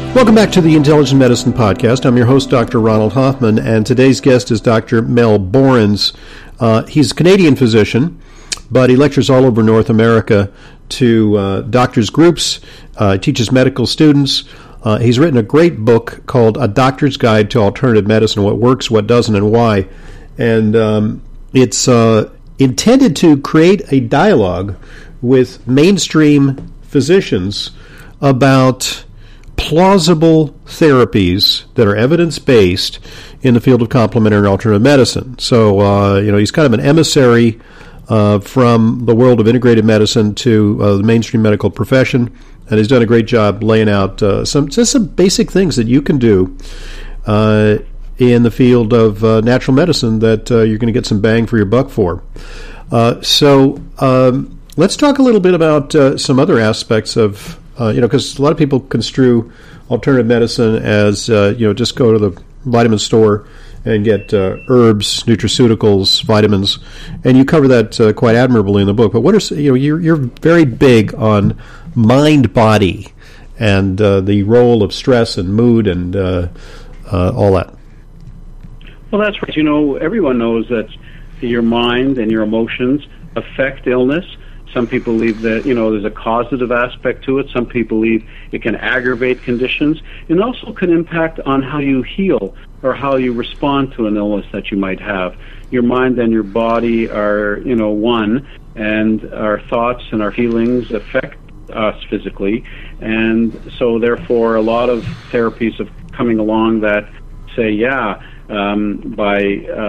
Welcome back to the Intelligent Medicine Podcast. I'm your host, Dr. Ronald Hoffman, and today's guest is Dr. Mel Borens. He's a Canadian physician, but he lectures all over North America to doctors' groups, teaches medical students. He's written a great book called A Doctor's Guide to Alternative Medicine, What Works, What Doesn't, and Why. And it's intended to create a dialogue with mainstream physicians about plausible therapies that are evidence-based in the field of complementary and alternative medicine. So, he's kind of an emissary from the world of integrated medicine to the mainstream medical profession, and he's done a great job laying out some basic things that you can do in the field of natural medicine that you're going to get some bang for your buck for. So let's talk a little bit about some other aspects of because a lot of people construe alternative medicine as, just go to the vitamin store and get herbs, nutraceuticals, vitamins, and you cover that quite admirably in the book. But what are, you're very big on mind-body and the role of stress and mood and all that. Well, that's right. Everyone knows that your mind and your emotions affect illness. Some people believe that, there's a causative aspect to it. Some people believe it can aggravate conditions. It also can impact on how you heal or how you respond to an illness that you might have. Your mind and your body are, one, and our thoughts and our feelings affect us physically. And so, therefore, a lot of therapies have coming along that say, by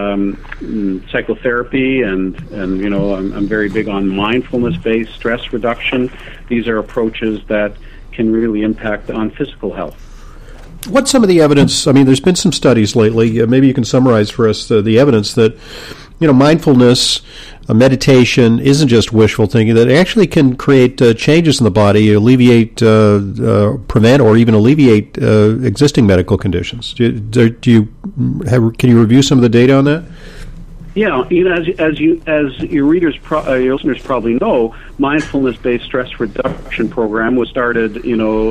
psychotherapy and I'm very big on mindfulness-based stress reduction. These are approaches that can really impact on physical health. What's some of the evidence? I mean, there's been some studies lately. Maybe you can summarize for us the evidence that, mindfulness, meditation isn't just wishful thinking, that it actually can create changes in the body, alleviate, prevent, or even alleviate existing medical conditions. Can you review some of the data on that? Yeah, as your readers, your listeners probably know, mindfulness-based stress reduction program was started,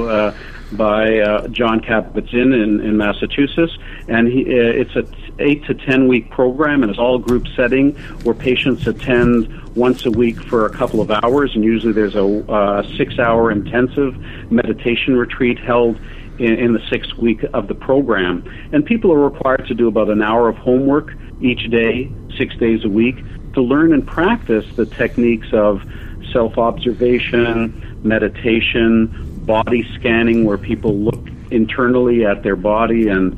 by John Kabat-Zinn in Massachusetts, and it's a 8 to 10 week program, and it's all group setting where patients attend once a week for a couple of hours, and usually there's a 6-hour intensive meditation retreat held in the 6th week of the program. And people are required to do about an hour of homework each day, 6 days a week, to learn and practice the techniques of self-observation, meditation, body scanning, where people look internally at their body and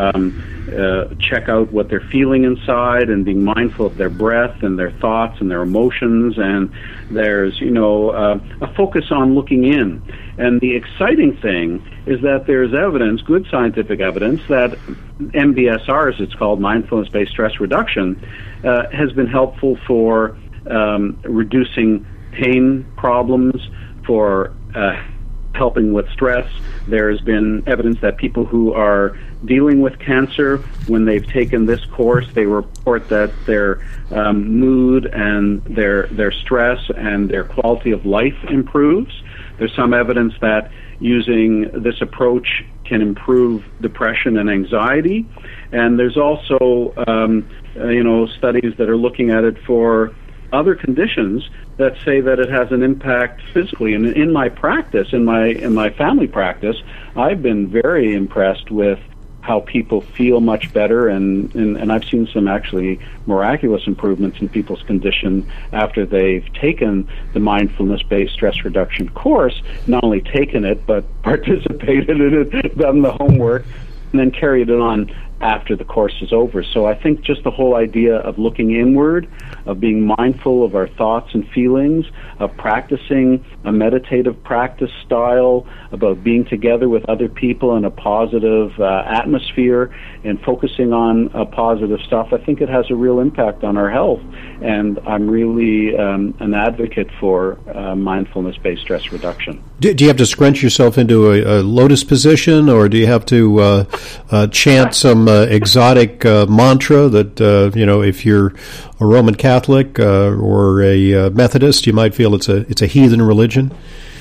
check out what they're feeling inside, and being mindful of their breath and their thoughts and their emotions. And there's, a focus on looking in. And the exciting thing is that there's evidence, good scientific evidence, that MBSR, as it's called, mindfulness-based stress reduction, has been helpful for reducing pain problems, for helping with stress. There's been evidence that people who are dealing with cancer, when they've taken this course, they report that their mood and their stress and their quality of life improves. There's some evidence that using this approach can improve depression and anxiety. And there's also, studies that are looking at it for other conditions that say that it has an impact physically. And in my practice, in my family practice, I've been very impressed with how people feel much better, and I've seen some actually miraculous improvements in people's condition after they've taken the mindfulness-based stress reduction course, not only taken it, but participated in it, done the homework, and then carried it on after the course is over. So I think just the whole idea of looking inward, of being mindful of our thoughts and feelings, of practicing a meditative practice style, about being together with other people in a positive atmosphere and focusing on positive stuff, I think it has a real impact on our health. And I'm really an advocate for mindfulness-based stress reduction. Do you have to scrunch yourself into a lotus position, or do you have to chant some exotic mantra that, if you're a Roman Catholic or a Methodist, you might feel it's a heathen religion?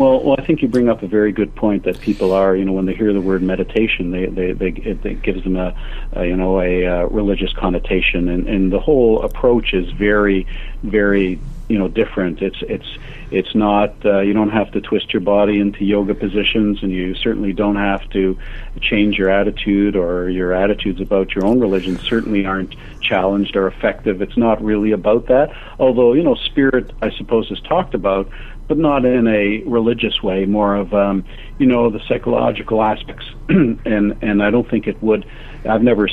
Well, I think you bring up a very good point that people are, when they hear the word meditation, it gives them a religious connotation, and the whole approach is very, very, different. It's not, you don't have to twist your body into yoga positions, and you certainly don't have to change your attitude, or your attitudes about your own religion certainly aren't challenged or effective. It's not really about that, although, spirit, I suppose, is talked about, but not in a religious way, more of, the psychological aspects. and I don't think it would. I've never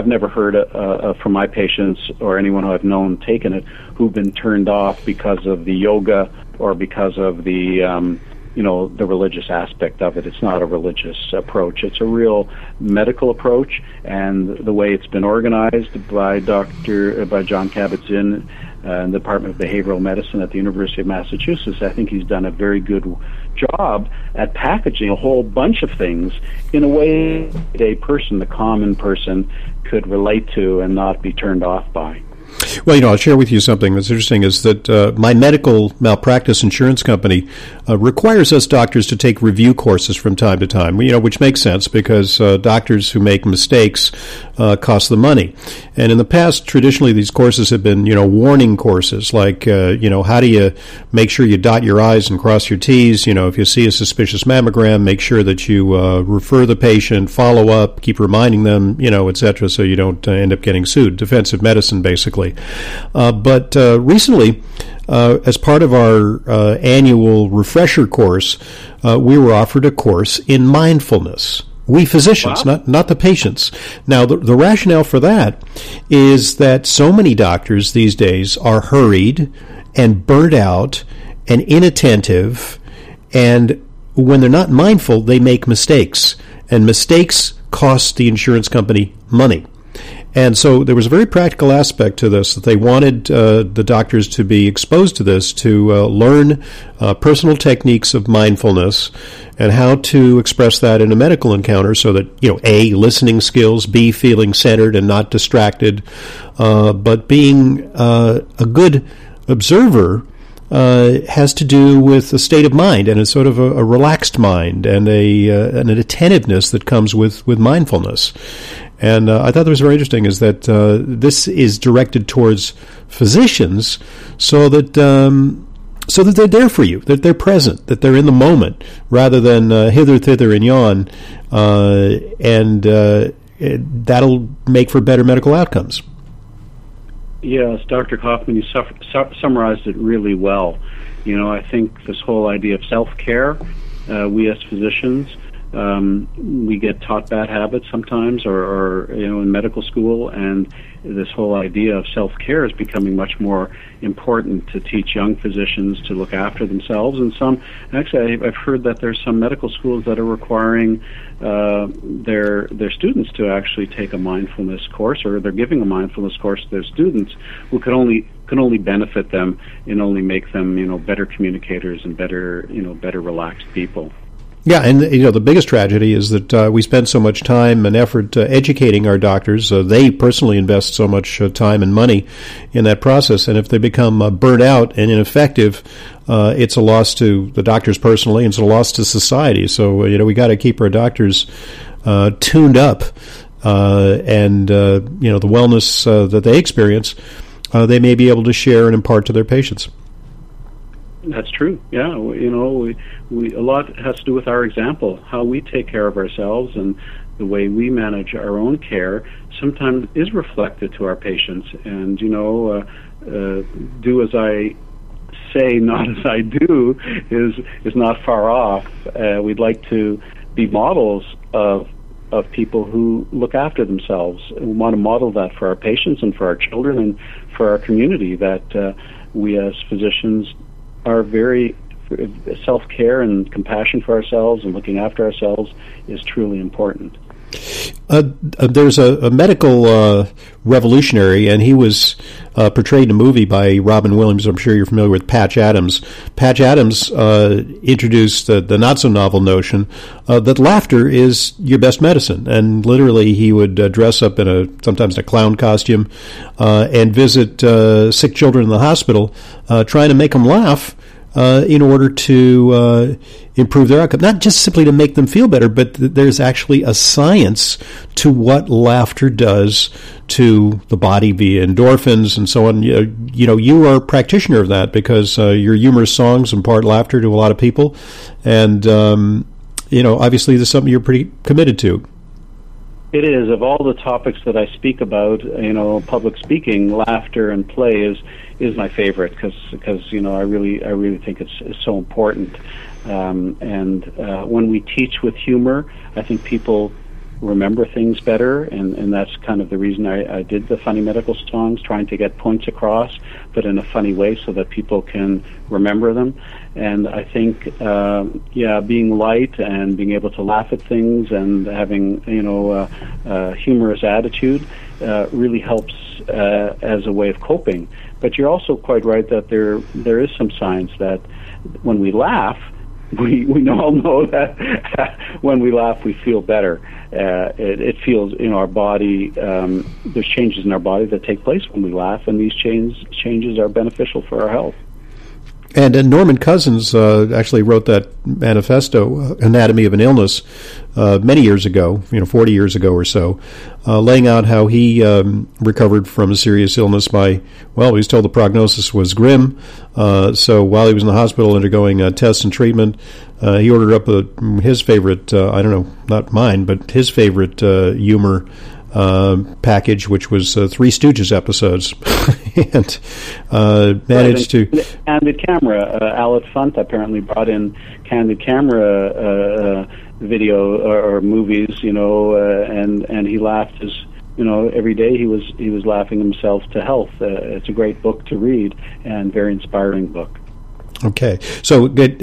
heard from my patients or anyone who I've known taken it who've been turned off because of the yoga or because of the the religious aspect of it. It's not a religious approach. It's a real medical approach, and the way it's been organized by John Kabat-Zinn in the Department of Behavioral Medicine at the University of Massachusetts, I think he's done a very good job at packaging a whole bunch of things in a way the common person could relate to and not be turned off by. Well, I'll share with you something that's interesting is that my medical malpractice insurance company requires us doctors to take review courses from time to time, which makes sense because doctors who make mistakes cost them money. And in the past, traditionally, these courses have been, warning courses, like, how do you make sure you dot your I's and cross your T's? If you see a suspicious mammogram, make sure that you refer the patient, follow up, keep reminding them, et cetera, so you don't end up getting sued. Defensive medicine, basically. But recently, as part of our annual refresher course, we were offered a course in mindfulness. We physicians, wow. not the patients. Now, the rationale for that is that so many doctors these days are hurried and burnt out and inattentive, and when they're not mindful, they make mistakes, and mistakes cost the insurance company money. And so there was a very practical aspect to this, that they wanted the doctors to be exposed to this, to learn personal techniques of mindfulness and how to express that in a medical encounter so that, A, listening skills, B, feeling centered and not distracted, but being a good observer has to do with a state of mind and a sort of a relaxed mind and an attentiveness that comes with mindfulness. And I thought that was very interesting is that this is directed towards physicians so that they're there for you, that they're present, that they're in the moment, rather than hither, thither, and yon, and that'll make for better medical outcomes. Yes, Dr. Kaufman, you summarized it really well. I think this whole idea of self-care, we as physicians, we get taught bad habits sometimes, or in medical school, and this whole idea of self-care is becoming much more important to teach young physicians to look after themselves. And I've heard that there's some medical schools that are requiring their students to actually take a mindfulness course, or they're giving a mindfulness course to their students who can only benefit them and only make them better communicators and better relaxed people. Yeah, and the biggest tragedy is that we spend so much time and effort educating our doctors. They personally invest so much time and money in that process, and if they become burnt out and ineffective, it's a loss to the doctors personally, and it's a loss to society. So we got to keep our doctors tuned up, and the wellness that they experience, they may be able to share and impart to their patients. That's true. Yeah, we a lot has to do with our example, how we take care of ourselves, and the way we manage our own care sometimes is reflected to our patients. And do as I say, not as I do, is not far off. We'd like to be models of people who look after themselves. We want to model that for our patients and for our children and for our community. That we as physicians are very self-care and compassion for ourselves and looking after ourselves is truly important. There's a medical revolutionary, and he was portrayed in a movie by Robin Williams. I'm sure you're familiar with Patch Adams. Patch Adams introduced the not-so-novel notion that laughter is your best medicine. And literally, he would dress up sometimes in a clown costume and visit sick children in the hospital, trying to make them laugh in order to improve their outcome. Not just simply to make them feel better, but there's actually a science to what laughter does to the body via endorphins and so on. You are a practitioner of that because your humorous songs impart laughter to a lot of people. And, obviously this is something you're pretty committed to. It is. Of all the topics that I speak about, public speaking, laughter and play is my favorite because I really think it's so important. And when we teach with humor, I think people remember things better, and that's kind of the reason I did the funny medical songs, trying to get points across, but in a funny way so that people can remember them. And I think, being light and being able to laugh at things and having, a humorous attitude really helps as a way of coping. But you're also quite right that there is some science that when we laugh, we all know that when we laugh, we feel better. It feels in our body, there's changes in our body that take place when we laugh, and these changes are beneficial for our health. And Norman Cousins actually wrote that manifesto, Anatomy of an Illness, many years ago, 40 years ago or so, laying out how he recovered from a serious illness he was told the prognosis was grim. So while he was in the hospital undergoing tests and treatment, he ordered up his favorite, not mine, but his favorite humor package, which was Three Stooges episodes, and managed to... Candid Camera. Alec Funt apparently brought in Candid Camera video or movies, and he laughed as... every day he was laughing himself to health. It's a great book to read and very inspiring book. Okay, so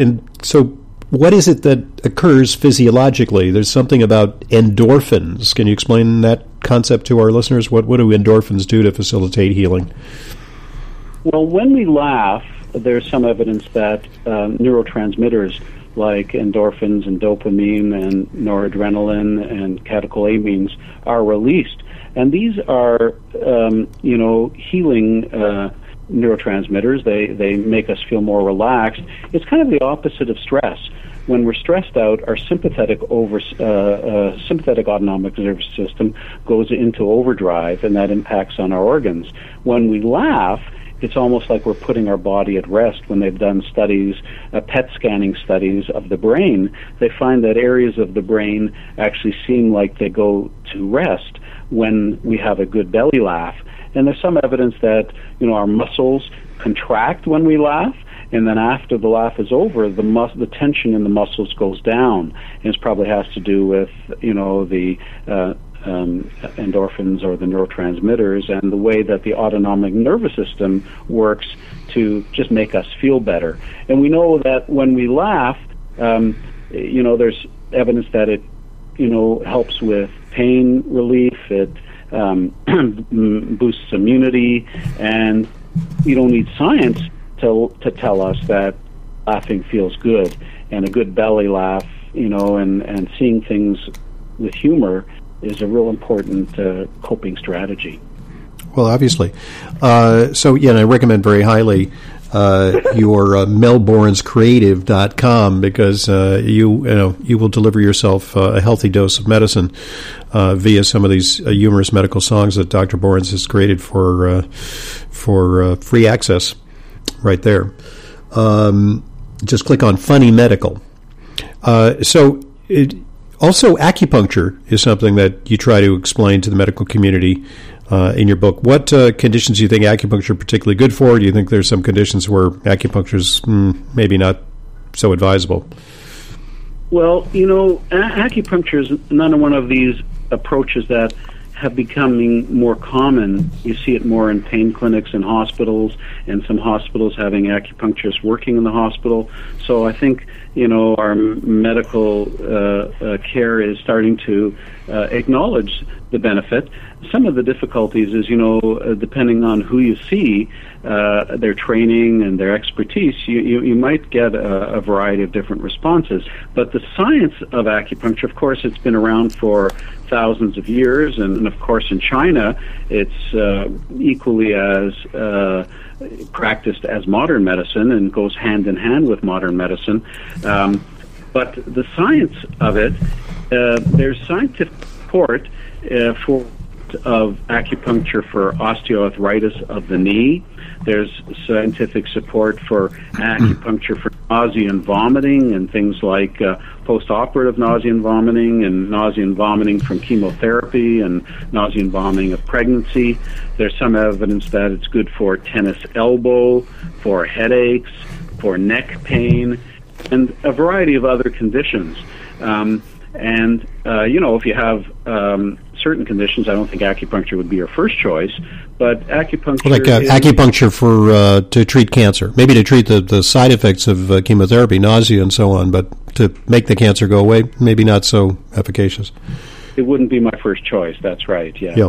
what is it that occurs physiologically? There's something about endorphins. Can you explain that concept to our listeners? What do endorphins do to facilitate healing? Well, when we laugh, there's some evidence that neurotransmitters like endorphins and dopamine and noradrenaline and catecholamines are released. And these are, healing neurotransmitters. They make us feel more relaxed. It's kind of the opposite of stress. When we're stressed out, our sympathetic autonomic nervous system goes into overdrive, and that impacts on our organs. When we laugh, it's almost like we're putting our body at rest. When they've done studies, PET scanning studies of the brain, they find that areas of the brain actually seem like they go to rest when we have a good belly laugh. And there's some evidence that, our muscles contract when we laugh, and then after the laugh is over, the tension in the muscles goes down. And it probably has to do with, the endorphins or the neurotransmitters and the way that the autonomic nervous system works to just make us feel better. And we know that when we laugh, there's evidence that it, helps with pain relief. It boosts immunity, and you don't need science to tell us that laughing feels good. And a good belly laugh, and seeing things with humor is a real important coping strategy. Well, obviously. And I recommend very highly your melborenscreative.com because you will deliver yourself a healthy dose of medicine via some of these humorous medical songs that Dr. Borens has created for free access right there. Just click on Funny Medical. Also, acupuncture is something that you try to explain to the medical community in your book. What conditions do you think acupuncture is particularly good for? Do you think there's some conditions where acupuncture is maybe not so advisable? Well, acupuncture is another one of these approaches that have becoming more common. You see it more in pain clinics and hospitals, and some hospitals having acupuncturists working in the hospital. So I think, our medical care is starting to acknowledge the benefit. Some of the difficulties is, depending on who you see, their training and their expertise, you might get a variety of different responses. But the science of acupuncture, of course, it's been around for thousands of years, and And of course, in China, it's equally as practiced as modern medicine and goes hand in hand with modern medicine. But the science of it, there's scientific support of acupuncture for osteoarthritis of the knee. There's scientific support for acupuncture for nausea and vomiting and things like post-operative nausea and vomiting from chemotherapy and nausea and vomiting of pregnancy. There's some evidence that it's good for tennis elbow, for headaches, for neck pain, and a variety of other conditions. If you have certain conditions, I don't think acupuncture would be your first choice, but acupuncture... acupuncture for to treat cancer, maybe to treat the side effects of chemotherapy, nausea and so on, but to make the cancer go away, maybe not so efficacious. It wouldn't be my first choice, that's right, yeah.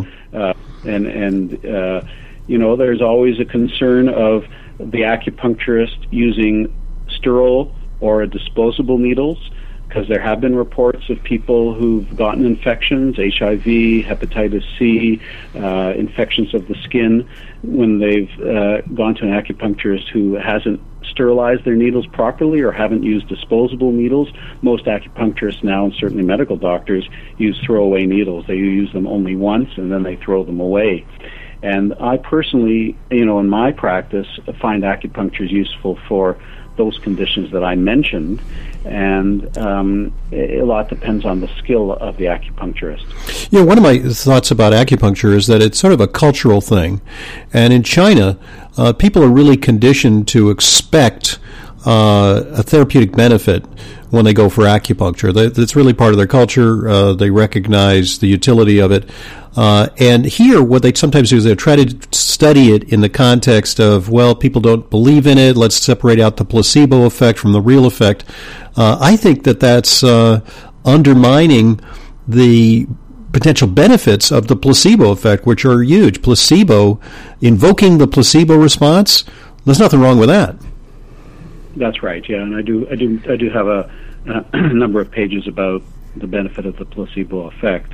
There's always a concern of the acupuncturist using sterile or disposable needles, because there have been reports of people who've gotten infections, HIV, hepatitis C, infections of the skin, when they've gone to an acupuncturist who hasn't sterilized their needles properly or haven't used disposable needles. Most acupuncturists now, and certainly medical doctors, use throwaway needles. They use them only once and then they throw them away. And I personally, in my practice, find acupuncture useful for those conditions that I mentioned, and a lot depends on the skill of the acupuncturist. One of my thoughts about acupuncture is that it's sort of a cultural thing, and in China, people are really conditioned to expect a therapeutic benefit when they go for acupuncture. That's really part of their culture. They recognize the utility of it. And here, what they sometimes do is they try to study it in the context of, well, people don't believe in it, let's separate out the placebo effect from the real effect. I think that's undermining the potential benefits of the placebo effect, which are huge. Invoking the placebo response, there's nothing wrong with that. That's right, yeah, and I do have a number of pages about the benefit of the placebo effect.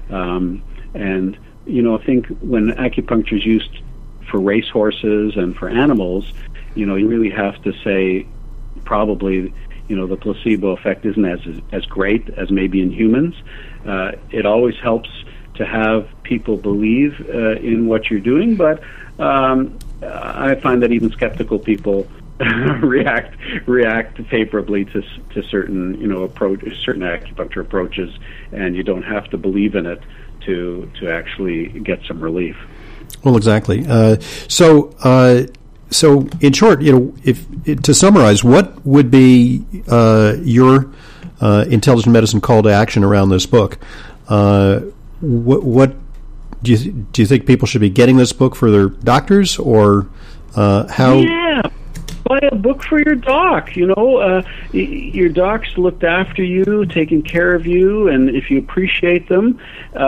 I think when acupuncture is used for racehorses and for animals, you really have to say probably, the placebo effect isn't as great as maybe in humans. It always helps to have people believe in what you're doing, but I find that even skeptical people react favorably to certain certain acupuncture approaches, and you don't have to believe in it to actually get some relief. Well, exactly. So in short, to summarize, what would be your intelligent medicine call to action around this book? What do you think people should be getting this book for their doctors, or how? Yeah. Buy a book for your doc. Your doc's looked after you, taken care of you, and if you appreciate them,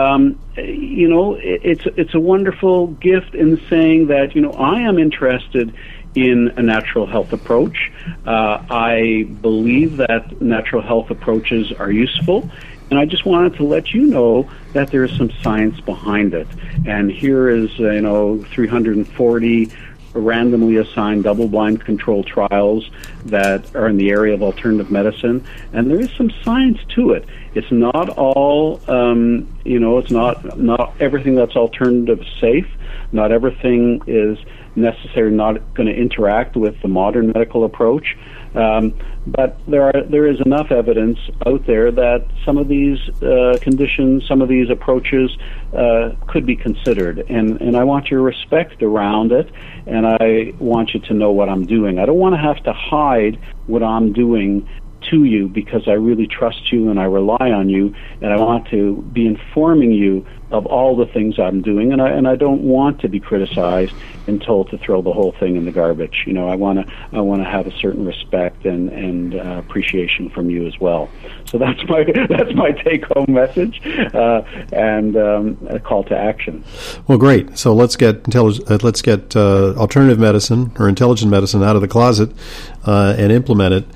it's a wonderful gift in saying that I am interested in a natural health approach. I believe that natural health approaches are useful, and I just wanted to let you know that there is some science behind it. And here is 340 randomly assigned double-blind controlled trials that are in the area of alternative medicine, and there is some science to it. It's not all, it's not everything that's alternative safe. Not everything is necessarily not going to interact with the modern medical approach. But there is enough evidence out there that some of these conditions, some of these approaches could be considered. And I want your respect around it, and I want you to know what I'm doing. I don't want to have to hide what I'm doing to you, because I really trust you and I rely on you, and I want to be informing you of all the things I'm doing, and I don't want to be criticized and told to throw the whole thing in the garbage. I want to have a certain respect and appreciation from you as well. So that's my take home message and a call to action. Well, great. So let's get alternative medicine or intelligent medicine out of the closet and implement it.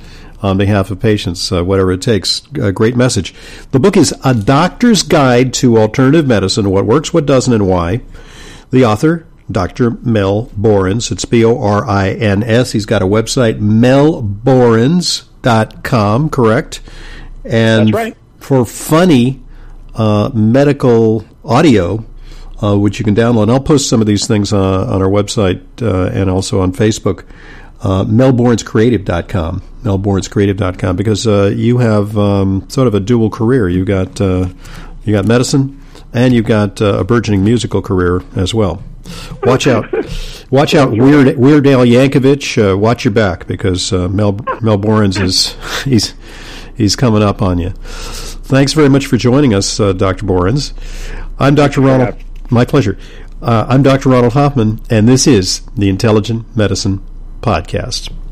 on behalf of patients, whatever it takes. A great message. The book is A Doctor's Guide to Alternative Medicine, What Works, What Doesn't, and Why. The author, Dr. Mel Bourens. It's Borins. He's got a website, melbourens.com, correct? And that's right. For funny medical audio, which you can download. And I'll post some of these things on our website and also on Facebook, melbourenscreative.com, melbourenscreative.com, because you have sort of a dual career. You got medicine, and you've got a burgeoning musical career as well. Watch out, Weird Al Yankovic. Watch your back, because Mel Bourens he's coming up on you. Thanks very much for joining us, Dr. Bourens. I'm Dr. Ronald. My pleasure. I'm Dr. Ronald Hoffman, and this is the Intelligent Medicine Podcast.